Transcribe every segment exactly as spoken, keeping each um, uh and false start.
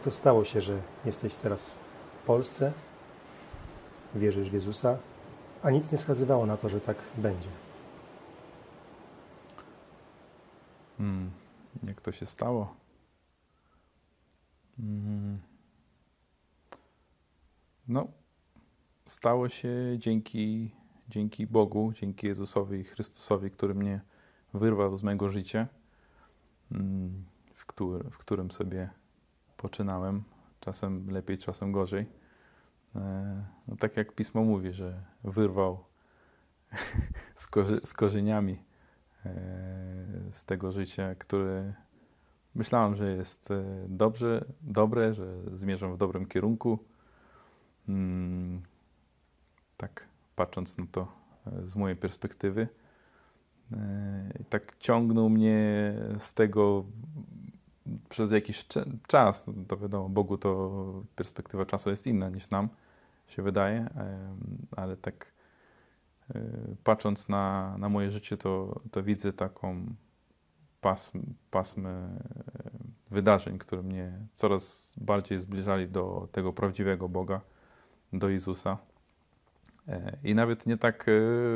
to stało się, że jesteś teraz w Polsce, wierzysz w Jezusa, a nic nie wskazywało na to, że tak będzie? Hmm, jak to się stało? Hmm. No, stało się dzięki, dzięki Bogu, dzięki Jezusowi i Chrystusowi, który mnie wyrwał z mojego życia, hmm, w, który, w którym sobie poczynałem, czasem lepiej, czasem gorzej. E, no, tak jak Pismo mówi, że wyrwał z, korzy z korzeniami e, z tego życia, które myślałem, że jest e, dobrze, dobre, że zmierzam w dobrym kierunku. Hmm, tak patrząc na to e, z mojej perspektywy. E, i tak ciągnął mnie z tego przez jakiś czas. No to wiadomo, Bogu to perspektywa czasu jest inna niż nam, się wydaje, e, ale tak e, patrząc na, na moje życie, to, to widzę taką pasm, pasmę wydarzeń, które mnie coraz bardziej zbliżali do tego prawdziwego Boga, do Jezusa. I nawet nie tak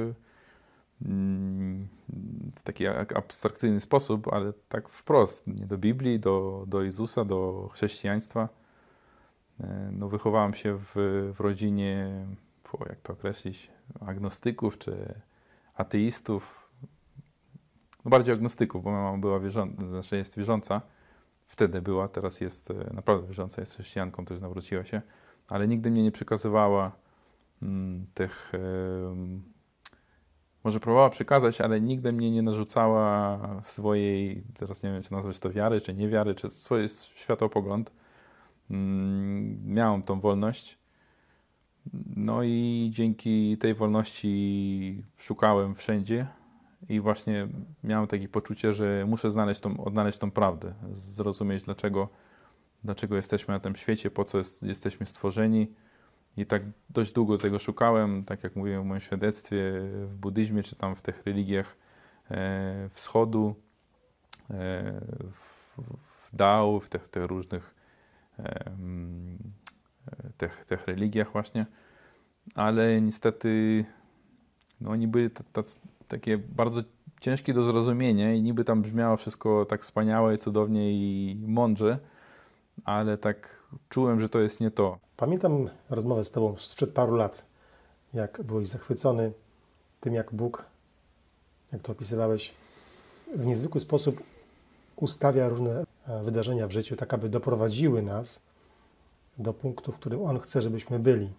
w taki abstrakcyjny sposób, ale tak wprost, nie do Biblii, do, do Jezusa, do chrześcijaństwa. No, wychowałem się w, w rodzinie, jak to określić, agnostyków czy ateistów. No bardziej agnostyków, bo mama była wierząca, znaczy jest wierząca. Wtedy była, teraz jest naprawdę wierząca, jest chrześcijanką, też nawróciła się, ale nigdy mnie nie przekazywała mm, tych... Yy, może próbowała przekazać, ale nigdy mnie nie narzucała swojej, teraz nie wiem, czy nazwać to wiary, czy niewiary, czy swój światopogląd. Mm, miałem tą wolność. No i dzięki tej wolności szukałem wszędzie i właśnie miałem takie poczucie, że muszę znaleźć tą, odnaleźć tą prawdę, zrozumieć, dlaczego, dlaczego jesteśmy na tym świecie, po co jest, jesteśmy stworzeni. I tak dość długo tego szukałem, tak jak mówiłem w moim świadectwie, w buddyzmie, czy tam w tych religiach e, wschodu, e, w, w Dao, w tych, tych różnych e, tych, tych religiach właśnie. Ale niestety no, oni były t, t, takie bardzo ciężkie do zrozumienia i niby tam brzmiało wszystko tak wspaniałe, cudownie i mądrze, ale tak czułem, że to jest nie to. Pamiętam rozmowę z Tobą sprzed paru lat, jak byłeś zachwycony tym, jak Bóg, jak to opisywałeś, w niezwykły sposób ustawia różne wydarzenia w życiu, tak aby doprowadziły nas do punktu, w którym On chce, żebyśmy byli.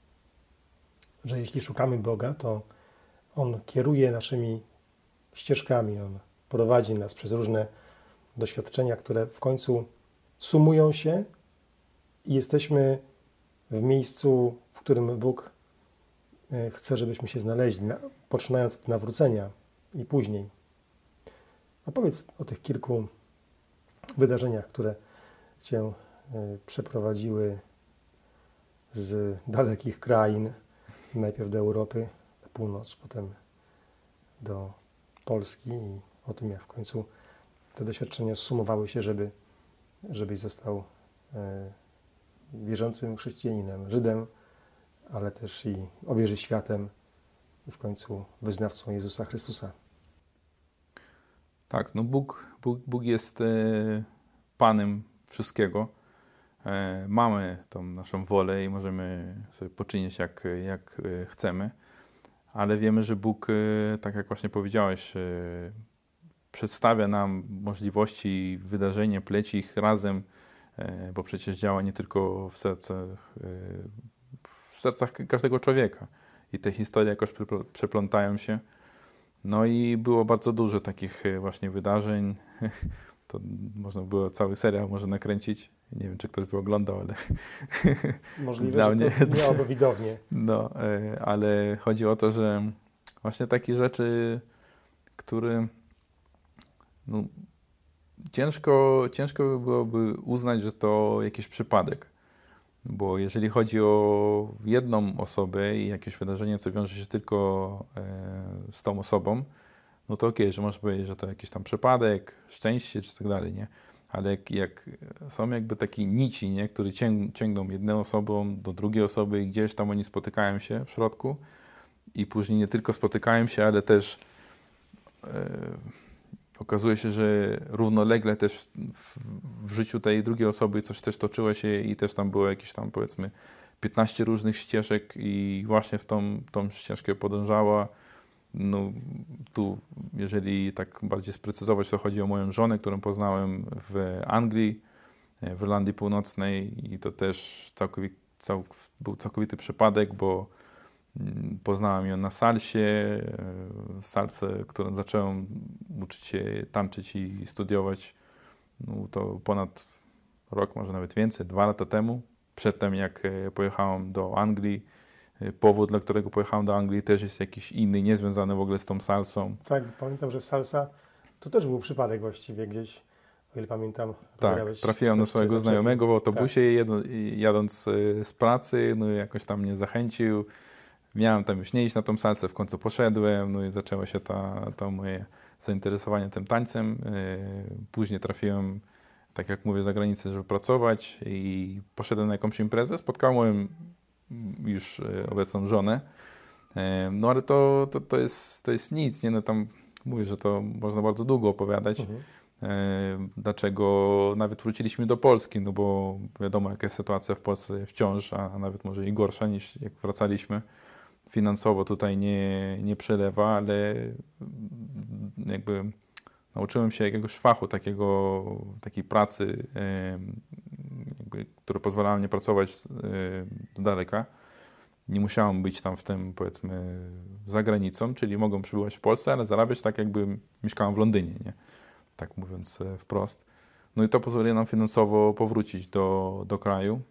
Że jeśli szukamy Boga, to On kieruje naszymi ścieżkami, On prowadzi nas przez różne doświadczenia, które w końcu sumują się i jesteśmy w miejscu, w którym Bóg chce, żebyśmy się znaleźli, poczynając od nawrócenia i później. A powiedz o tych kilku wydarzeniach, które Cię przeprowadziły z dalekich krain, najpierw do Europy, na północ, potem do Polski i o tym, jak w końcu te doświadczenia zsumowały się, żeby, żebyś został wierzącym chrześcijaninem, Żydem, ale też i obieży światem i w końcu wyznawcą Jezusa Chrystusa. Tak, no Bóg, Bóg, Bóg jest e, Panem wszystkiego. E, mamy tą naszą wolę i możemy sobie poczynić jak, jak chcemy, ale wiemy, że Bóg, e, tak jak właśnie powiedziałeś, e, przedstawia nam możliwości, wydarzenia, pleci ich razem, e, bo przecież działa nie tylko w sercach, e, w sercach każdego człowieka i te historie jakoś przeplątają się. No i było bardzo dużo takich właśnie wydarzeń. To można było cały serial może nakręcić. Nie wiem, czy ktoś by oglądał, ale możliwe, dla że mnie to miałoby widownię. No, ale chodzi o to, że właśnie takie rzeczy, które no, ciężko, ciężko by byłoby uznać, że to jakiś przypadek. Bo jeżeli chodzi o jedną osobę i jakieś wydarzenie, co wiąże się tylko z tą osobą, no to okej, okay, że można powiedzieć, że to jakiś tam przypadek, szczęście czy tak dalej, nie? ale jak, jak są jakby takie nici, nie, które ciąg, ciągną jedną osobą do drugiej osoby i gdzieś tam oni spotykają się w środku i później nie tylko spotykają się, ale też e, okazuje się, że równolegle też w, w życiu tej drugiej osoby coś też toczyło się i też tam było jakieś tam powiedzmy piętnaście różnych ścieżek i właśnie w tą, tą ścieżkę podążała. No, tu, jeżeli tak bardziej sprecyzować, to chodzi o moją żonę, którą poznałem w Anglii, w Irlandii Północnej i to też całkowity, cał, był całkowity przypadek, bo poznałem ją na salsie, w salce, którą zacząłem uczyć się tańczyć i studiować, no, to ponad rok, może nawet więcej, dwa lata temu, przedtem jak pojechałem do Anglii. Powód, dla którego pojechałem do Anglii, też jest jakiś inny, niezwiązany w ogóle z tą salsą. Tak, pamiętam, że salsa to też był przypadek właściwie gdzieś, o ile pamiętam. Tak, trafiłem na swojego znajomego w autobusie, tak. jadąc, jadąc z pracy, no i jakoś tam mnie zachęcił. Miałem tam już nie iść na tą salsę, w końcu poszedłem, no i zaczęło się ta, to moje zainteresowanie tym tańcem. Później trafiłem, tak jak mówię, za granicę, żeby pracować i poszedłem na jakąś imprezę, spotkałem już obecną żonę, no ale to, to, to, jest, to jest nic, nie? No tam mówię, że to można bardzo długo opowiadać, mhm. Dlaczego nawet wróciliśmy do Polski, no bo wiadomo jaka jest sytuacja w Polsce wciąż, a nawet może i gorsza niż jak wracaliśmy. Finansowo tutaj nie, nie przelewa, ale jakby nauczyłem się jakiegoś fachu, takiego, takiej pracy, jakby, która pozwalała mnie pracować z daleka. Nie musiałem być tam w tym, powiedzmy, za granicą, czyli mogłem przybywać w Polsce, ale zarabiać tak, jakby mieszkałem w Londynie, nie? Tak mówiąc wprost. No i to pozwoliło nam finansowo powrócić do, do kraju.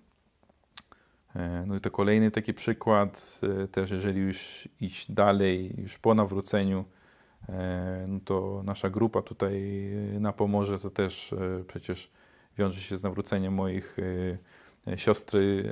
No i to kolejny taki przykład, też jeżeli już iść dalej, już po nawróceniu, no to nasza grupa tutaj na Pomorze to też przecież wiąże się z nawróceniem moich siostry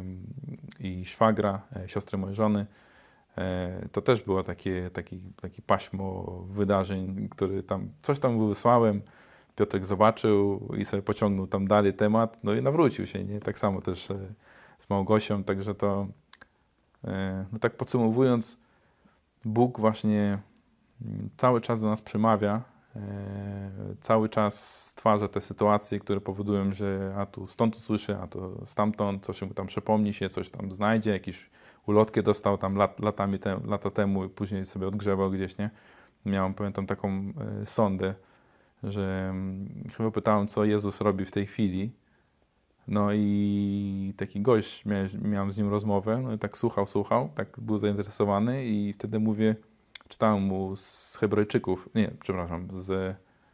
i szwagra, siostry mojej żony. To też było takie, taki, taki paśmo wydarzeń, który tam, coś tam wysłałem, Piotrek zobaczył i sobie pociągnął tam dalej temat, no i nawrócił się, nie? Tak samo też z Małgosią, także to, no tak podsumowując, Bóg właśnie cały czas do nas przemawia, cały czas stwarza te sytuacje, które powodują, że a tu stąd usłyszę, a to stamtąd, coś mu tam przypomni się, coś tam znajdzie, jakieś ulotkę dostał tam lat, latami te, lata temu i później sobie odgrzebał gdzieś, nie? Miałem, pamiętam, taką y, sondę, że y, chyba pytałem, co Jezus robi w tej chwili. No i taki gość, miałem, miałem z nim rozmowę, no i tak słuchał, słuchał, tak był zainteresowany i wtedy mówię, czytałem mu z Hebrajczyków, nie, przepraszam, z,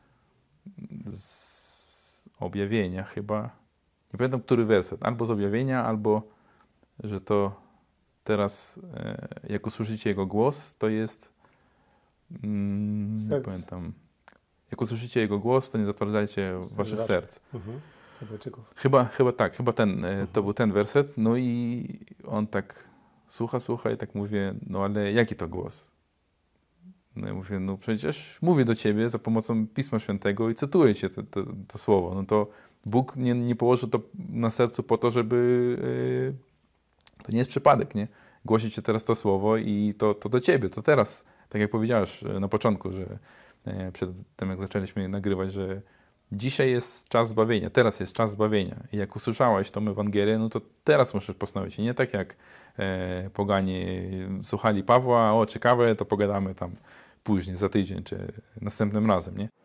z Objawienia chyba, nie pamiętam, który werset, albo z Objawienia, albo, że to teraz, e, jak usłyszycie Jego głos, to jest, mm, nie pamiętam, jak usłyszycie Jego głos, to nie zatwardzajcie waszych serc. Mhm. Chyba, chyba tak, chyba ten, mhm. to był ten werset, no i on tak słucha, słucha i tak mówię, no ale jaki to głos? No ja mówię, no przecież mówię do ciebie za pomocą Pisma Świętego i cytuję cię to, to, to słowo. No to Bóg nie, nie położył to na sercu po to, żeby... Yy, to nie jest przypadek, nie? Głosi cię teraz to słowo i to, to do ciebie, to teraz. Tak jak powiedziałeś na początku, że yy, przed tym jak zaczęliśmy nagrywać, że dzisiaj jest czas zbawienia, teraz jest czas zbawienia. I jak usłyszałeś tą Ewangelię, no to teraz musisz postanowić. I nie tak jak e, poganie słuchali Pawła, o ciekawe, to pogadamy tam później, za tydzień, czy następnym razem, nie?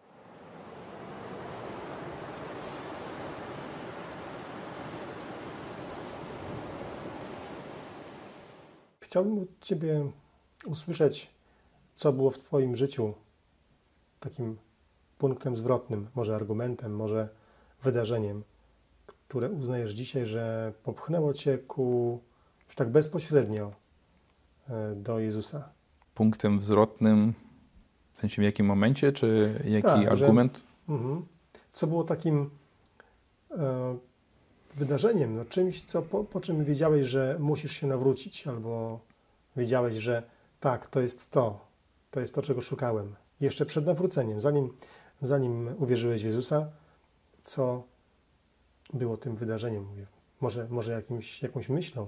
Chciałbym od ciebie usłyszeć, co było w twoim życiu takim punktem zwrotnym, może argumentem, może wydarzeniem, które uznajesz dzisiaj, że popchnęło cię ku, już tak bezpośrednio do Jezusa. Punktem zwrotnym, w sensie w jakim momencie, czy jaki tak, argument? Że, uh-huh. Co było takim e, wydarzeniem, no, czymś, co, po, po czym wiedziałeś, że musisz się nawrócić, albo wiedziałeś, że tak, to jest to, to jest to, czego szukałem. Jeszcze przed nawróceniem, zanim, zanim uwierzyłeś w Jezusa, co było tym wydarzeniem, mówię. Może, może jakimś, jakąś myślą.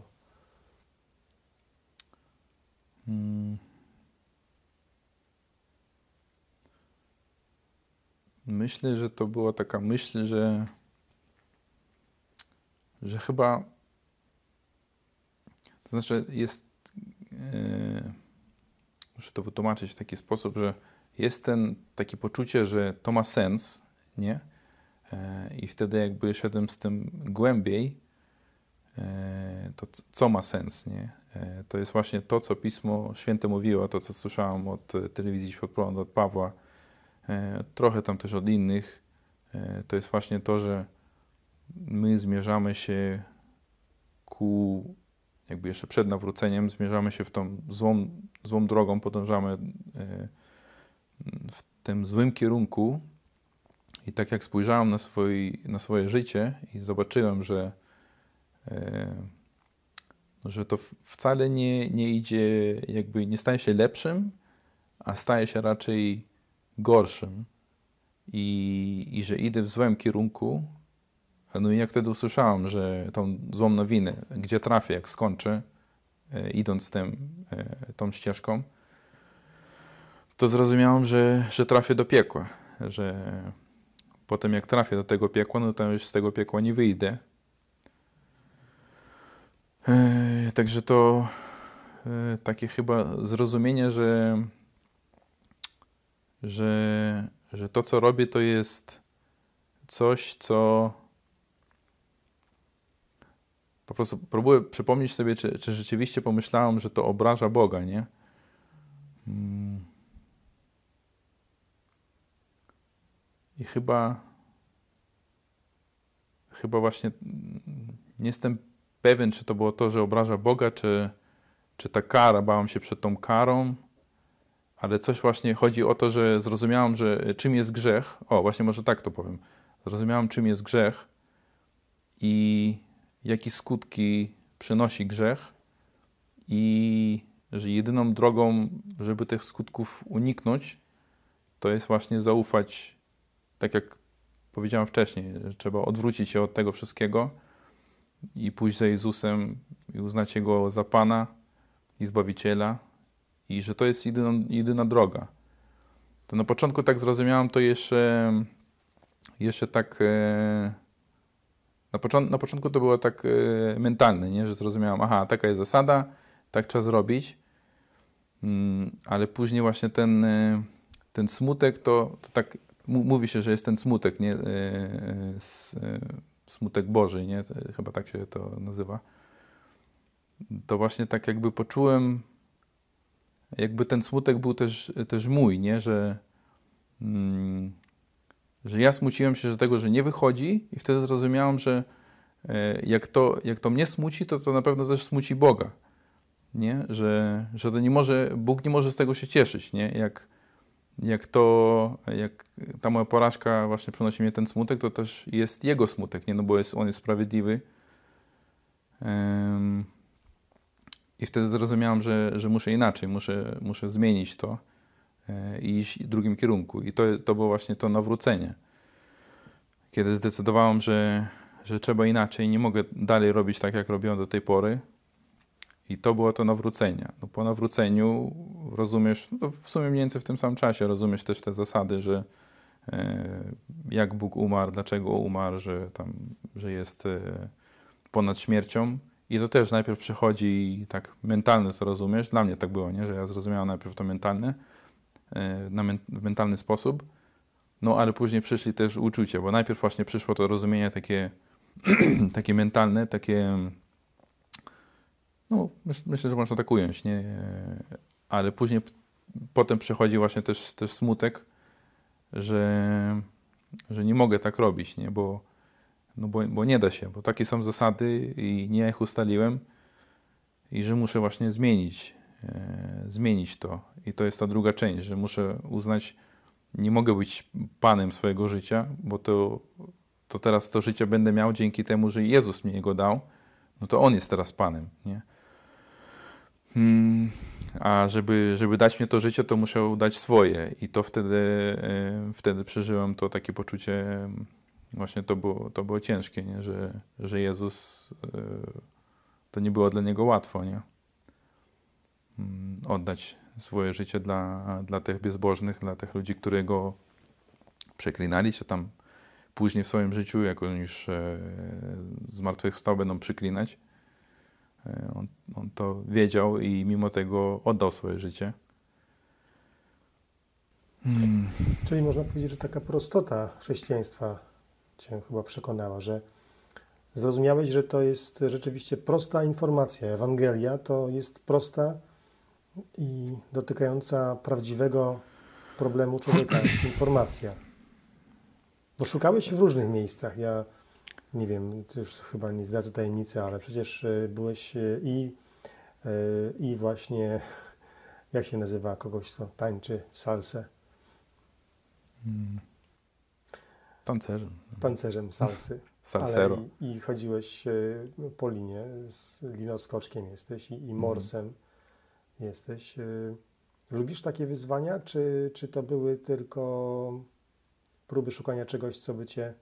Hmm. Myślę, że to była taka myśl, że, że chyba, to znaczy jest, yy, muszę to wytłumaczyć w taki sposób, że jest ten takie poczucie, że to ma sens, nie? Yy, I wtedy jakby szedłem z tym głębiej, yy, to co ma sens, nie? Yy, to jest właśnie to, co Pismo Święte mówiło, to co słyszałem od telewizji Świat Prądu, od Pawła, trochę tam też od innych, to jest właśnie to, że my zmierzamy się ku, jakby jeszcze przed nawróceniem, zmierzamy się w tą złą, złą drogą, podążamy w tym złym kierunku i tak jak spojrzałem na, swój, na swoje życie i zobaczyłem, że, że to wcale nie, nie idzie, jakby nie staje się lepszym, a staje się raczej gorszym i, i że idę w złym kierunku. No i jak wtedy usłyszałem, że tą złą nowinę, gdzie trafię, jak skończę, e, idąc tym, e, tą ścieżką, to zrozumiałem, że, że trafię do piekła, że potem jak trafię do tego piekła, no to już z tego piekła nie wyjdę. E, także to e, takie chyba zrozumienie, że że, że to, co robię, to jest coś, co po prostu próbuję przypomnieć sobie, czy, czy rzeczywiście pomyślałem, że to obraża Boga, nie? Hmm. I chyba chyba właśnie nie jestem pewien, czy to było to, że obraża Boga, czy, czy ta kara, bałem się przed tą karą, ale coś właśnie chodzi o to, że zrozumiałem, że czym jest grzech. O, właśnie może tak to powiem. Zrozumiałem, czym jest grzech i jakie skutki przynosi grzech i że jedyną drogą, żeby tych skutków uniknąć, to jest właśnie zaufać, tak jak powiedziałem wcześniej, że trzeba odwrócić się od tego wszystkiego i pójść za Jezusem i uznać Jego za Pana i Zbawiciela i że to jest jedyna, jedyna droga. To na początku tak zrozumiałem to jeszcze, jeszcze tak... E, na, począt, na początku to było tak e, mentalne, nie? Że zrozumiałem, aha, taka jest zasada, tak trzeba zrobić, mm, ale później właśnie ten, e, ten smutek, to, to tak m- mówi się, że jest ten smutek, nie? E, e, s, e, smutek Boży, nie? To, chyba tak się to nazywa. To właśnie tak jakby poczułem, jakby ten smutek był też, też mój, nie? Że, mm, że ja smuciłem się z tego, że nie wychodzi i wtedy zrozumiałem, że e, jak to, jak to mnie smuci, to to na pewno też smuci Boga, nie? Że, że to nie może, Bóg nie może z tego się cieszyć, nie? Jak, jak to, jak ta moja porażka właśnie przynosi mnie ten smutek, to też jest Jego smutek, nie? No bo jest, On jest sprawiedliwy. Um, I wtedy zrozumiałem, że, że muszę inaczej, muszę, muszę zmienić to e, i iść w drugim kierunku. I to, to było właśnie to nawrócenie. Kiedy zdecydowałem, że, że trzeba inaczej, nie mogę dalej robić tak, jak robiłem do tej pory. I to było to nawrócenie. No, po nawróceniu rozumiesz, no to w sumie mniej więcej w tym samym czasie rozumiesz też te zasady, że e, jak Bóg umarł, dlaczego umarł, że, tam, że jest e, ponad śmiercią. I to też najpierw przychodzi tak mentalne, to rozumiesz. Dla mnie tak było, nie? Że ja zrozumiałem najpierw to mentalne, e, na men, w mentalny sposób. No ale później przyszli też uczucia, bo najpierw właśnie przyszło to rozumienie takie, takie mentalne, takie, no myśl, myślę, że można tak ująć, nie? Ale później potem przychodzi właśnie też, też smutek, że, że nie mogę tak robić, nie? Bo, no bo, bo nie da się, bo takie są zasady i nie ich ustaliłem i że muszę właśnie zmienić, e, zmienić to. I to jest ta druga część, że muszę uznać, nie mogę być panem swojego życia, bo to, to teraz to życie będę miał dzięki temu, że Jezus mi jego dał, no to On jest teraz panem, nie? Hmm, a żeby, żeby dać mi to życie, to muszę dać swoje i to wtedy, e, wtedy przeżyłem to takie poczucie właśnie to było, to było ciężkie, nie? Że, że Jezus, to nie było dla Niego łatwo, nie? Oddać swoje życie dla, dla tych bezbożnych, dla tych ludzi, którzy Go przeklinali, czy tam później w swoim życiu, jak on już zmartwychwstał, będą przeklinać. On, on to wiedział i mimo tego oddał swoje życie. Hmm. Czyli można powiedzieć, że taka prostota chrześcijaństwa Cię chyba przekonała, że zrozumiałeś, że to jest rzeczywiście prosta informacja. Ewangelia to jest prosta i dotykająca prawdziwego problemu człowieka informacja. Bo szukałeś w różnych miejscach. Ja nie wiem, to już chyba nie zdradzę tajemnicy, ale przecież byłeś i, i właśnie, jak się nazywa kogoś, kto tańczy salsę? Hmm. Tancerzem. Tancerzem salsy. Salsero. Ale i, i chodziłeś po linie, z linoskoczkiem jesteś i, i morsem hmm. jesteś. Lubisz takie wyzwania, czy, czy to były tylko próby szukania czegoś, co by Cię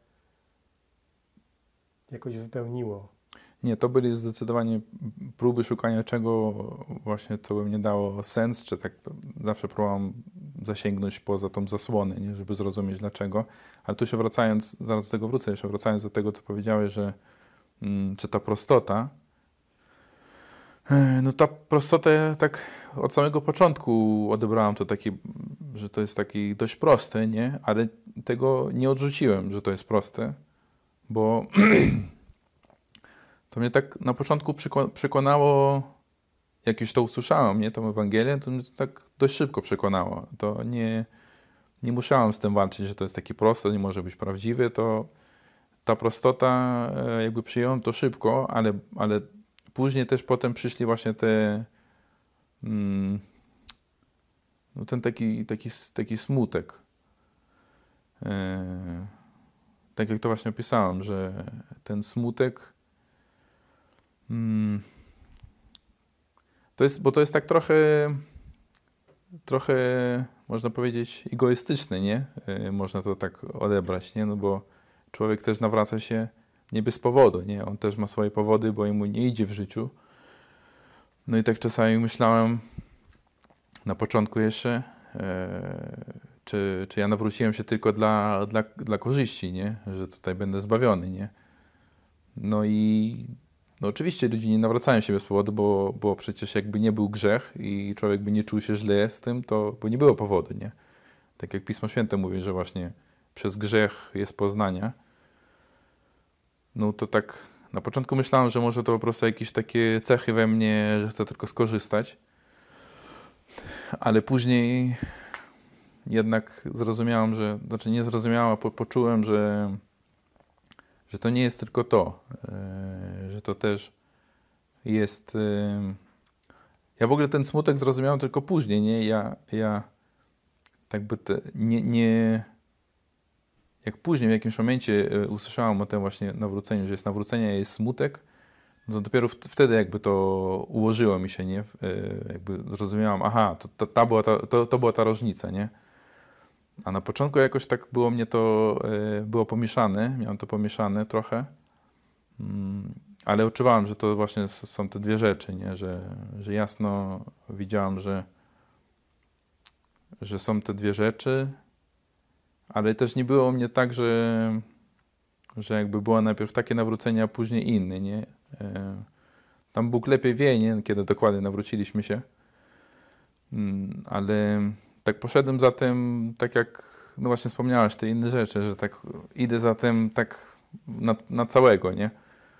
jakoś wypełniło? Nie, to byli zdecydowanie próby szukania czego właśnie, co by mnie dało sens, czy tak zawsze próbowałem zasięgnąć poza tą zasłonę, nie, żeby zrozumieć dlaczego. Ale tu się wracając, zaraz do tego wrócę, jeszcze wracając do tego, co powiedziałeś, że mm, czy ta prostota, no ta prostota tak od samego początku odebrałem to taki, że to jest taki dość prosty, nie, ale tego nie odrzuciłem, że to jest proste, bo to mnie tak na początku przekonało, jak już to usłyszałem, nie, tą Ewangelię, to mnie to tak dość szybko przekonało. To nie, nie musiałem z tym walczyć, że to jest takie proste, nie może być prawdziwe. To ta prostota, jakby przyjąłem to szybko, ale, ale później też potem przyszli właśnie te mm, no ten taki, taki, taki smutek. E, tak jak to właśnie opisałem, że ten smutek To jest, bo to jest tak trochę, trochę można powiedzieć egoistyczne, nie? Można to tak odebrać, nie? No bo człowiek też nawraca się nie bez powodu, nie? On też ma swoje powody, bo jemu nie idzie w życiu. No i tak czasami myślałem na początku jeszcze, e, czy, czy ja nawróciłem się tylko dla, dla, dla korzyści, nie? Że tutaj będę zbawiony, nie? No i No oczywiście ludzie nie nawracają się bez powodu, bo, bo przecież jakby nie był grzech i człowiek by nie czuł się źle z tym, to bo nie było powodu, nie? Tak jak Pismo Święte mówi, że właśnie przez grzech jest poznanie. No to tak na początku myślałem, że może to po prostu jakieś takie cechy we mnie, że chcę tylko skorzystać. Ale później jednak zrozumiałem, że, znaczy nie zrozumiałem, a po, poczułem, że że to nie jest tylko to, że to też jest... Ja w ogóle ten smutek zrozumiałem tylko później, nie? Ja, ja tak by te, nie, nie... Jak później w jakimś momencie usłyszałem o tym właśnie nawróceniu, że jest nawrócenie, a jest smutek, no to dopiero wtedy jakby to ułożyło mi się, nie? Jakby zrozumiałem, aha, to, to, ta była ta, to, to była ta różnica, nie? A na początku jakoś tak było mnie to, było pomieszane, miałem to pomieszane trochę, ale odczuwałem, że to właśnie są te dwie rzeczy, nie? Że, że jasno widziałem, że, że są te dwie rzeczy, ale też nie było u mnie tak, że, że jakby było najpierw takie nawrócenie, a później inne, nie? Tam Bóg lepiej wie, nie? Kiedy dokładnie nawróciliśmy się, ale tak poszedłem za tym, tak jak, no właśnie wspomniałeś, te inne rzeczy, że tak idę za tym tak na, na całego, nie?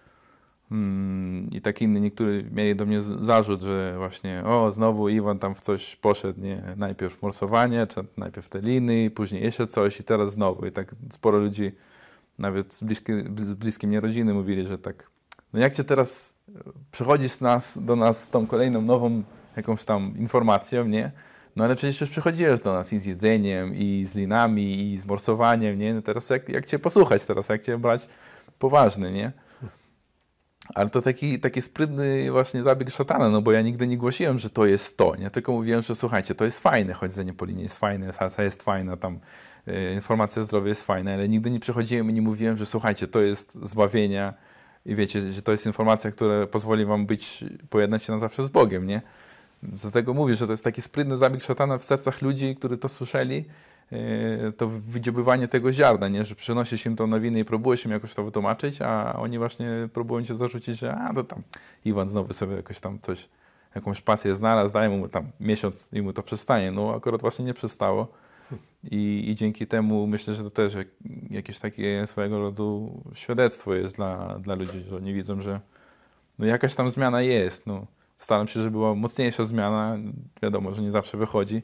I tak inni, niektórzy mieli do mnie zarzut, że właśnie, o, znowu Iwan tam w coś poszedł, nie? Najpierw morsowanie, czy najpierw te liny, później jeszcze coś i teraz znowu. I tak sporo ludzi, nawet z, bliskie, z bliskie mnie rodziny mówili, że tak, no jak cię teraz przychodzisz z nas, do nas z tą kolejną nową jakąś tam informacją, nie? No ale przecież już przychodziłeś do nas i z jedzeniem, i z linami, i z morsowaniem, nie? No teraz jak, jak cię posłuchać teraz, jak cię brać poważny, nie? Ale to taki, taki sprytny właśnie zabieg szatana, no bo ja nigdy nie głosiłem, że to jest to, nie? Tylko mówiłem, że słuchajcie, to jest fajne, chodzenie po linii jest fajne, salsa jest fajna, tam y, informacja o zdrowiu jest fajna, ale nigdy nie przychodziłem i nie mówiłem, że słuchajcie, to jest zbawienia i wiecie, że to jest informacja, która pozwoli wam być, pojednać się na zawsze z Bogiem, nie? Dlatego mówię, że to jest taki sprytny zabieg szatana w sercach ludzi, którzy to słyszeli, to wydziobywanie tego ziarna, nie? Że przynosisz im tą nowinę i próbujesz im jakoś to wytłumaczyć, a oni właśnie próbują cię zarzucić, że a to tam Iwan znowu sobie jakoś tam coś, jakąś pasję znalazł, daje mu tam miesiąc i mu to przestanie. No akurat właśnie nie przestało i, i dzięki temu myślę, że to też jak, jakieś takie swojego rodzaju świadectwo jest dla, dla ludzi, że oni widzą, że no jakaś tam zmiana jest. No. Staram się, żeby była mocniejsza zmiana. Wiadomo, że nie zawsze wychodzi,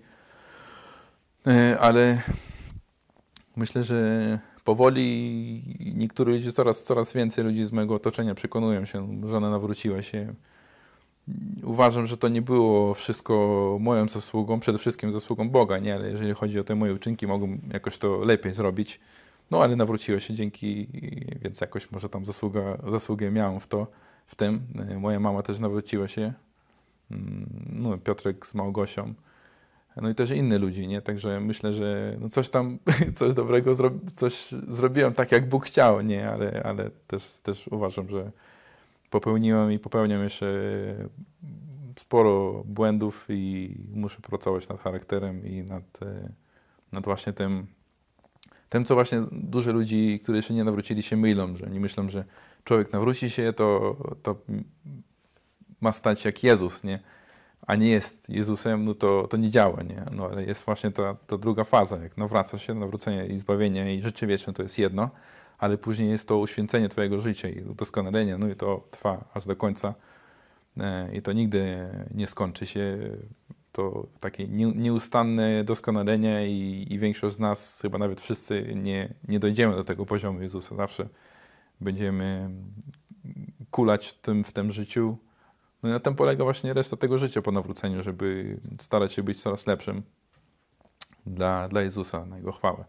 ale myślę, że powoli niektórzy ludzie, coraz, coraz więcej ludzi z mojego otoczenia przekonują się, że żona nawróciła się. Uważam, że to nie było wszystko moją zasługą, przede wszystkim zasługą Boga, nie? Ale jeżeli chodzi o te moje uczynki, mogłem jakoś to lepiej zrobić. No ale nawróciła się dzięki, więc jakoś może tam zasługa, zasługę miałem w to, w tym. Moja mama też nawróciła się. No, Piotrek z Małgosią. No i też inni ludzie, nie? Także myślę, że no coś tam, coś dobrego, zro, coś zrobiłem tak, jak Bóg chciał, nie? Ale, ale też, też uważam, że popełniłem i popełniam jeszcze sporo błędów i muszę pracować nad charakterem i nad, nad właśnie tym, tym, co właśnie dużo ludzi, którzy jeszcze nie nawrócili, się mylą, że oni myślą, że człowiek nawróci się, to, to ma stać jak Jezus, nie? A nie jest Jezusem, no to, to nie działa, nie? No ale jest właśnie ta, ta druga faza, jak nawraca się, nawrócenie i zbawienie i życie wieczne to jest jedno, ale później jest to uświęcenie twojego życia i udoskonalenie, no i to trwa aż do końca i to nigdy nie skończy się. To takie nieustanne doskonalenie i, i większość z nas, chyba nawet wszyscy, nie, nie dojdziemy do tego poziomu Jezusa. Zawsze będziemy kulać tym, w tym życiu. No i na tym polega właśnie reszta tego życia po nawróceniu, żeby starać się być coraz lepszym dla, dla Jezusa, na Jego chwałę.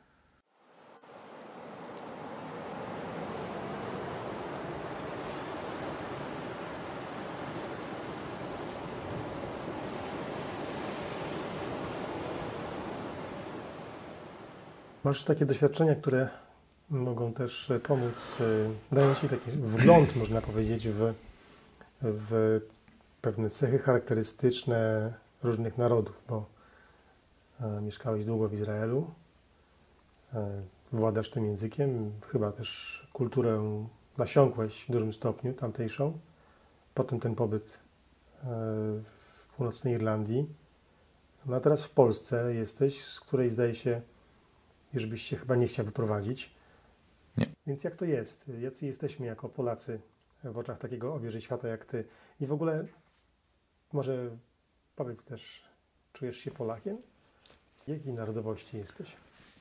Masz takie doświadczenia, które mogą też pomóc, dają Ci taki wgląd, można powiedzieć, w, w pewne cechy charakterystyczne różnych narodów, bo e, mieszkałeś długo w Izraelu, e, władasz tym językiem, chyba też kulturę nasiąkłeś w dużym stopniu tamtejszą, potem ten pobyt e, w północnej Irlandii, no a teraz w Polsce jesteś, z której zdaje się, już byś się chyba nie chciał wyprowadzić. Nie. Więc jak to jest? Jacy jesteśmy jako Polacy w oczach takiego obieży świata jak Ty? I w ogóle może powiedz też, czujesz się Polakiem? Jakiej narodowości jesteś?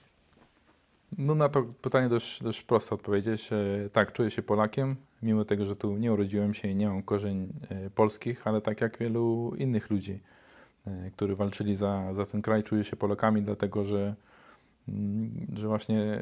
No na to pytanie dość, dość prosto odpowiedzieć. Tak, czuję się Polakiem, mimo tego, że tu nie urodziłem się i nie mam korzeni polskich, ale tak jak wielu innych ludzi, którzy walczyli za, za ten kraj, czuję się Polakami, dlatego że, że właśnie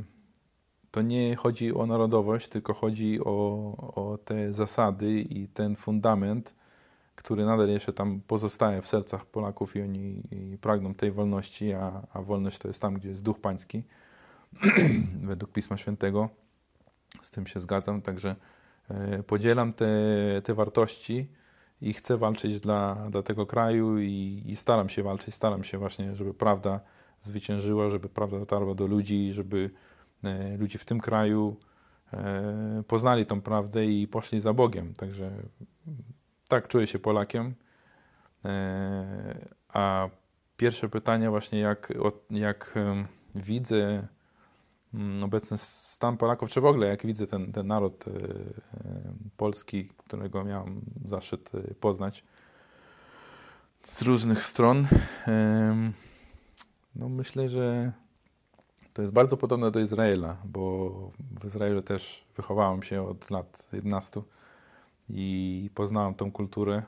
to nie chodzi o narodowość, tylko chodzi o, o te zasady i ten fundament, który nadal jeszcze tam pozostaje w sercach Polaków i oni i pragną tej wolności, a, a wolność to jest tam, gdzie jest Duch Pański, według Pisma Świętego. Z tym się zgadzam, także e, podzielam te, te wartości i chcę walczyć dla, dla tego kraju i, i staram się walczyć, staram się właśnie, żeby prawda zwyciężyła, żeby prawda dotarła do ludzi, żeby e, ludzie w tym kraju e, poznali tą prawdę i poszli za Bogiem. Także tak, czuję się Polakiem. E, a pierwsze pytanie właśnie, jak, jak e, widzę obecny stan Polaków, czy w ogóle jak widzę ten, ten naród e, polski, którego miałem zaszczyt poznać z różnych stron, e, no myślę, że to jest bardzo podobne do Izraela, bo w Izraelu też wychowałem się od lat jedenastu i poznałem tą kulturę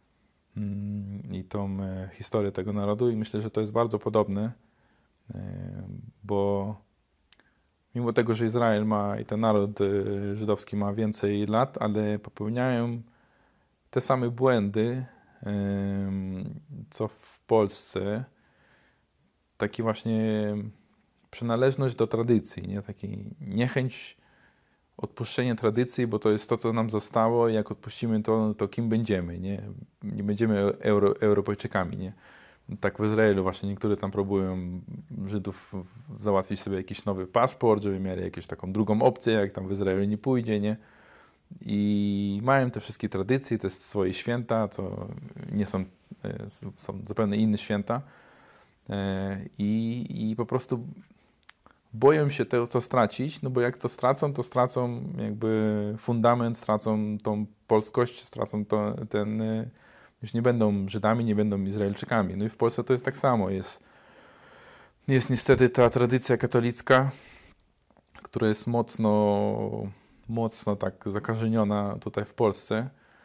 i tą historię tego narodu i myślę, że to jest bardzo podobne, bo mimo tego, że Izrael ma i ten naród y, żydowski ma więcej lat, ale popełniają te same błędy, y, co w Polsce. Taki właśnie przynależność do tradycji, nie? Taki niechęć, odpuszczenie tradycji, bo to jest to, co nam zostało i jak odpuścimy to, to kim będziemy, nie? Nie będziemy Euro, Europejczykami, nie? Tak w Izraelu właśnie niektórzy tam próbują Żydów załatwić sobie jakiś nowy paszport, żeby mieli jakąś taką drugą opcję, jak tam w Izraelu nie pójdzie, nie? I mają te wszystkie tradycje, te swoje święta, co nie są, są zupełnie inne święta. I, i po prostu boją się to, to stracić, no bo jak to stracą, to stracą jakby fundament, stracą tą polskość, stracą to, ten, już nie będą Żydami, nie będą Izraelczykami. No i w Polsce to jest tak samo. Jest, jest niestety ta tradycja katolicka, która jest mocno, mocno tak zakażeniona tutaj w Polsce.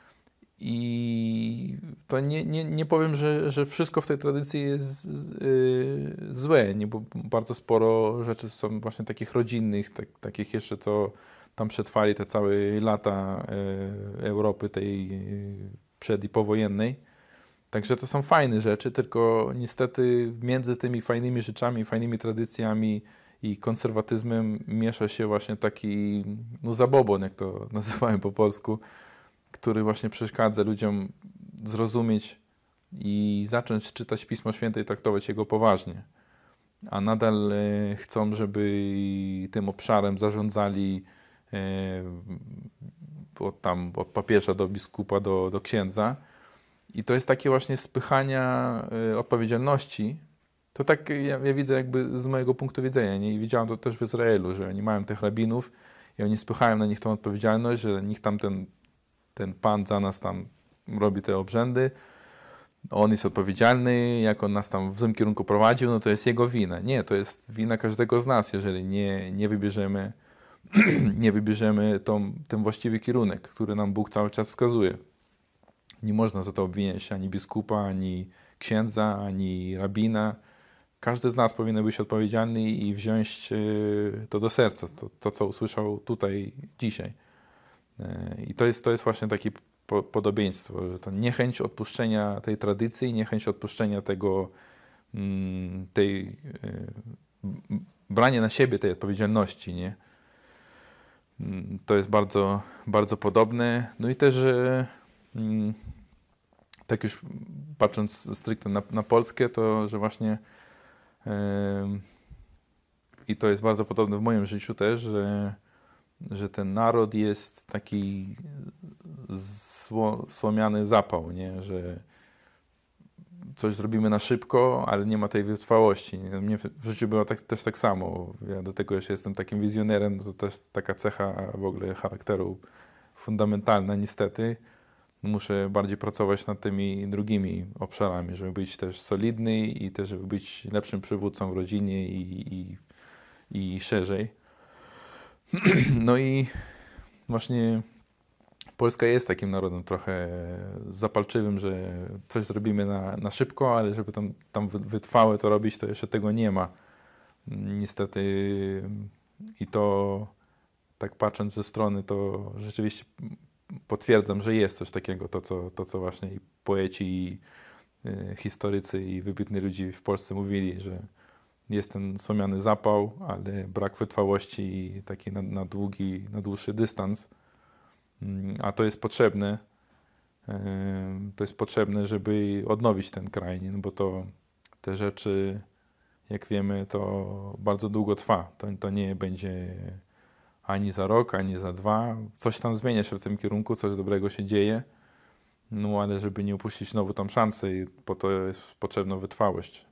I to nie, nie, nie powiem, że, że wszystko w tej tradycji jest yy, złe, nie? Bo bardzo sporo rzeczy są właśnie takich rodzinnych, tak, takich jeszcze, co tam przetrwali te całe lata yy, Europy tej yy, przed- i powojennej. Także to są fajne rzeczy, tylko niestety między tymi fajnymi rzeczami, fajnymi tradycjami i konserwatyzmem miesza się właśnie taki no, zabobon, jak to nazywają po polsku, który właśnie przeszkadza ludziom zrozumieć i zacząć czytać Pismo Święte i traktować jego poważnie. A nadal e, chcą, żeby tym obszarem zarządzali e, od, tam, od papieża do biskupa, do, do księdza. I to jest takie właśnie spychania e, odpowiedzialności. To tak ja, ja widzę jakby z mojego punktu widzenia. Nie? I widziałem to też w Izraelu, że oni mają tych rabinów i oni spychają na nich tą odpowiedzialność, że niech tam ten ten Pan za nas tam robi te obrzędy, on jest odpowiedzialny, jak on nas tam w złym kierunku prowadził, no to jest jego wina. Nie, to jest wina każdego z nas, jeżeli nie, nie wybierzemy, nie wybierzemy tą, ten właściwy kierunek, który nam Bóg cały czas wskazuje. Nie można za to obwiniać ani biskupa, ani księdza, ani rabina. Każdy z nas powinien być odpowiedzialny i wziąć to do serca, to, to co usłyszał tutaj dzisiaj. I to jest, to jest właśnie takie po, podobieństwo, że ta niechęć odpuszczenia tej tradycji, niechęć odpuszczenia tego, tej, branie na siebie tej odpowiedzialności, nie? To jest bardzo, bardzo podobne. No i też, że tak już patrząc stricte na, na Polskę, to, że właśnie i to jest bardzo podobne w moim życiu też, że że ten naród jest taki sło, słomiany zapał, nie? Że coś zrobimy na szybko, ale nie ma tej wytrwałości. Nie? Mnie w życiu było tak, też tak samo. Ja do tego, że jestem takim wizjonerem, to też taka cecha w ogóle charakteru fundamentalna niestety. Muszę bardziej pracować nad tymi drugimi obszarami, żeby być też solidny i też żeby być lepszym przywódcą w rodzinie i, i, i szerzej. No i właśnie Polska jest takim narodem trochę zapalczywym, że coś zrobimy na, na szybko, ale żeby tam, tam wytrwałe to robić, to jeszcze tego nie ma. Niestety i to tak patrząc ze strony, to rzeczywiście potwierdzam, że jest coś takiego, to co, to, co właśnie i poeci, i y, historycy, i wybitni ludzie w Polsce mówili, że jest ten słomiany zapał, ale brak wytrwałości i taki na, na długi, na dłuższy dystans. A to jest potrzebne. To jest potrzebne, żeby odnowić ten kraj, nie? No bo to te rzeczy, jak wiemy, to bardzo długo trwa. To, to nie będzie ani za rok, ani za dwa. Coś tam zmienia się w tym kierunku, coś dobrego się dzieje. No ale żeby nie upuścić znowu tam szansy, po to jest potrzebna wytrwałość.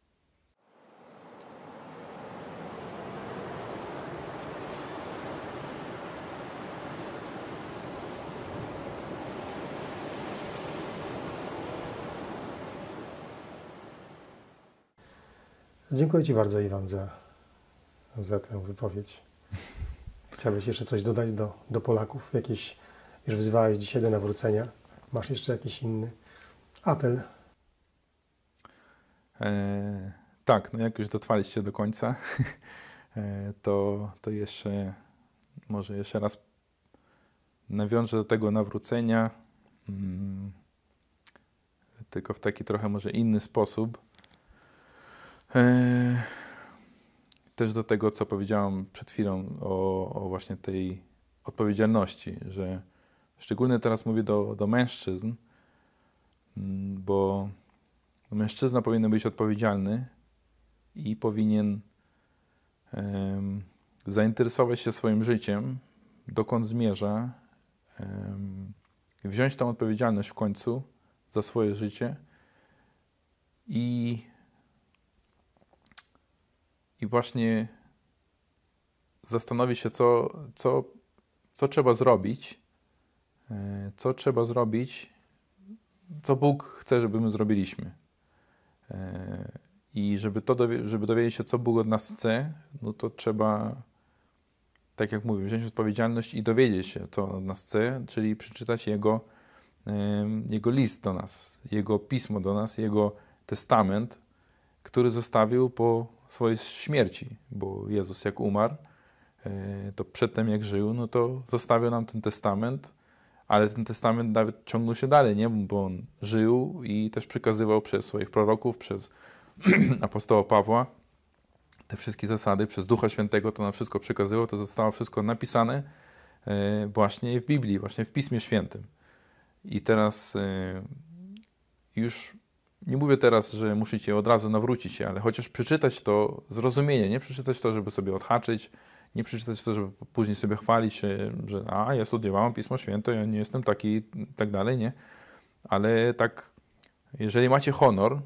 Dziękuję Ci bardzo, Iwan, za, za tę wypowiedź. Chciałbyś jeszcze coś dodać do, do Polaków? Jakieś, już wzywałeś dzisiaj do nawrócenia. Masz jeszcze jakiś inny apel? E, tak, no jak już dotrwaliście do końca, to, to jeszcze, może jeszcze raz nawiążę do tego nawrócenia, tylko w taki trochę może inny sposób. Też do tego, co powiedziałam przed chwilą o, o właśnie tej odpowiedzialności, że szczególnie teraz mówię do, do mężczyzn, bo mężczyzna powinien być odpowiedzialny i powinien um, zainteresować się swoim życiem, dokąd zmierza, um, wziąć tą odpowiedzialność w końcu za swoje życie i, i właśnie zastanowić się, co, co, co trzeba zrobić, co trzeba zrobić, co Bóg chce, żeby my zrobiliśmy. I żeby, to dowie, żeby dowiedzieć się, co Bóg od nas chce, no to trzeba, tak jak mówię, wziąć odpowiedzialność i dowiedzieć się, co On od nas chce, czyli przeczytać Jego, Jego list do nas, Jego pismo do nas, Jego testament, który zostawił po swojej śmierci, bo Jezus jak umarł, to przedtem jak żył, no to zostawił nam ten testament, ale ten testament nawet ciągnął się dalej, nie? Bo on żył i też przekazywał przez swoich proroków, przez apostoła Pawła te wszystkie zasady, przez Ducha Świętego to nam wszystko przekazywał, to zostało wszystko napisane właśnie w Biblii, właśnie w Pismie Świętym. I teraz już nie mówię teraz, że musicie od razu nawrócić się, ale chociaż przeczytać to zrozumienie, nie przeczytać to, żeby sobie odhaczyć, nie przeczytać to, żeby później sobie chwalić się, że a, ja studiowałem Pismo Święte, ja nie jestem taki i tak dalej, nie? Ale tak, jeżeli macie honor,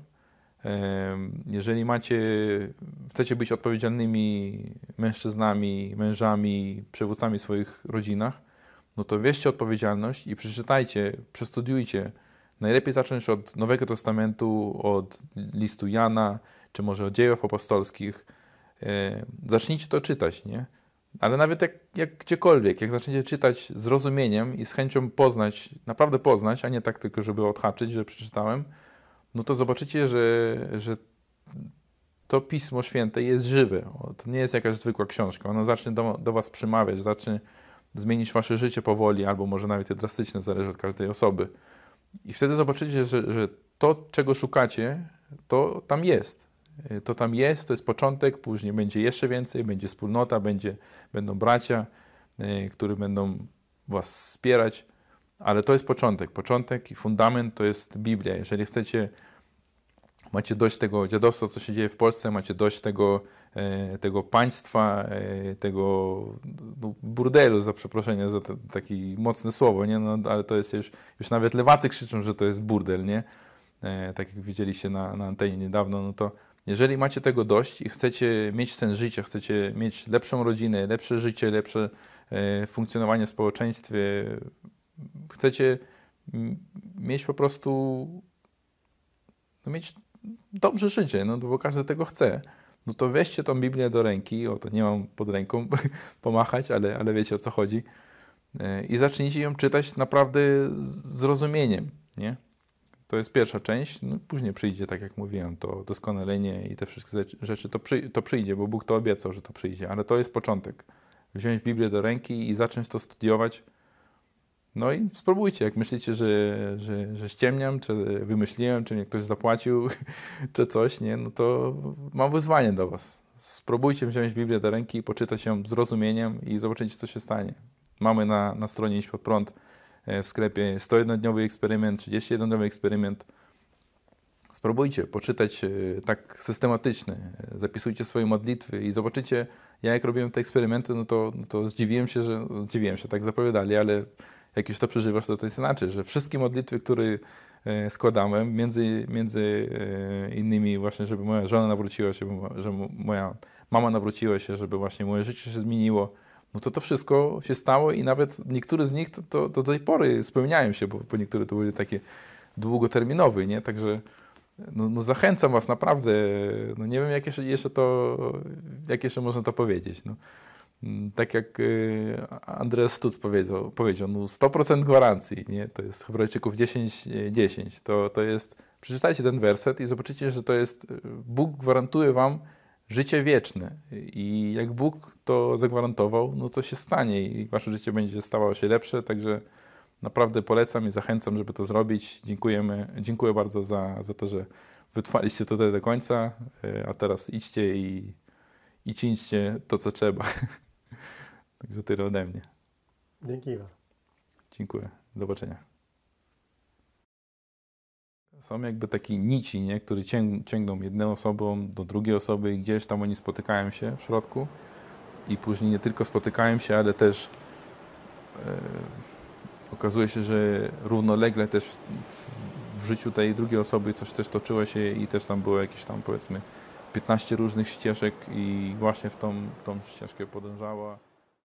jeżeli macie, chcecie być odpowiedzialnymi mężczyznami, mężami, przywódcami w swoich rodzinach, no to weźcie odpowiedzialność i przeczytajcie, przestudiujcie. Najlepiej zacząć od Nowego Testamentu, od listu Jana, czy może od Dziejów Apostolskich. Zacznijcie to czytać, nie? Ale nawet jak, jak gdziekolwiek, jak zaczniecie czytać z rozumieniem i z chęcią poznać, naprawdę poznać, a nie tak tylko, żeby odhaczyć, że przeczytałem, no to zobaczycie, że, że to Pismo Święte jest żywe. To nie jest jakaś zwykła książka. Ono zacznie do, do was przemawiać, zacznie zmienić wasze życie powoli, albo może nawet i drastycznie, zależy od każdej osoby. I wtedy zobaczycie, że, że to, czego szukacie, to tam jest. To tam jest, to jest początek, później będzie jeszcze więcej, będzie wspólnota, będzie, będą bracia, y, którzy będą was wspierać, ale to jest początek. Początek i fundament to jest Biblia. Jeżeli chcecie, macie dość tego dziadostwa, co się dzieje w Polsce, macie dość tego, e, tego państwa, e, tego no, burdelu, za przeproszenie za te, takie mocne słowo, nie? No, ale to jest już, już nawet lewacy krzyczą, że to jest burdel, nie? E, tak jak widzieliście na, na antenie niedawno, no to jeżeli macie tego dość i chcecie mieć sens życia, chcecie mieć lepszą rodzinę, lepsze życie, lepsze e, funkcjonowanie w społeczeństwie, chcecie m, mieć po prostu no, mieć dobrze życie, no bo każdy tego chce, no to weźcie tą Biblię do ręki, o to nie mam pod ręką pomachać, ale, ale wiecie o co chodzi, e, i zacznijcie ją czytać naprawdę z zrozumieniem, nie? To jest pierwsza część, no później przyjdzie, tak jak mówiłem, to doskonalenie i te wszystkie rzeczy, to, przy, to przyjdzie, bo Bóg to obiecał, że to przyjdzie, ale to jest początek. Wziąć Biblię do ręki i zacząć to studiować. No i spróbujcie, jak myślicie, że, że, że ściemniam, czy wymyśliłem, czy mnie ktoś zapłacił, czy coś, nie, no to mam wyzwanie do was. Spróbujcie wziąć Biblię do ręki, poczytać ją z rozumieniem i zobaczycie, co się stanie. Mamy na, na stronie Idź Pod Prąd w sklepie sto jednodniowy eksperyment, trzydzieści jednodniowy eksperyment. Spróbujcie poczytać tak systematycznie, zapisujcie swoje modlitwy i zobaczycie, ja jak robiłem te eksperymenty, no to, no to zdziwiłem się, że zdziwiłem się, tak zapowiadali, ale jak już to przeżywasz, to to jest inaczej, że wszystkie modlitwy, które składałem, między, między innymi właśnie, żeby moja żona nawróciła się, żeby moja mama nawróciła się, żeby właśnie moje życie się zmieniło, no to to wszystko się stało i nawet niektóre z nich to, to, to do tej pory spełniają się, bo, bo niektóre to były takie długoterminowe, nie? Także no, no zachęcam was naprawdę, no nie wiem jak jeszcze, jeszcze to, jak jeszcze można to powiedzieć, no. Tak jak Andreas Stutz powiedział, powiedział no sto procent gwarancji, nie? To jest Hebrajczyków dziesięć dziesięć, to, to jest, przeczytajcie ten werset i zobaczycie, że to jest, Bóg gwarantuje wam, życie wieczne. I jak Bóg to zagwarantował, no to się stanie i wasze życie będzie stawało się lepsze, także naprawdę polecam i zachęcam, żeby to zrobić. Dziękujemy, dziękuję bardzo za, za to, że wytrwaliście tutaj do końca, a teraz idźcie i, i czyńcie to, co trzeba. Także tyle ode mnie. Dzięki, Iwan. Dziękuję. Do zobaczenia. Są jakby takie nici, nie, które ciąg, ciągną jedną osobą do drugiej osoby i gdzieś tam oni spotykają się w środku i później nie tylko spotykają się, ale też e, okazuje się, że równolegle też w, w życiu tej drugiej osoby coś też toczyło się i też tam było jakieś tam powiedzmy piętnaście różnych ścieżek i właśnie w tą, tą ścieżkę podążała.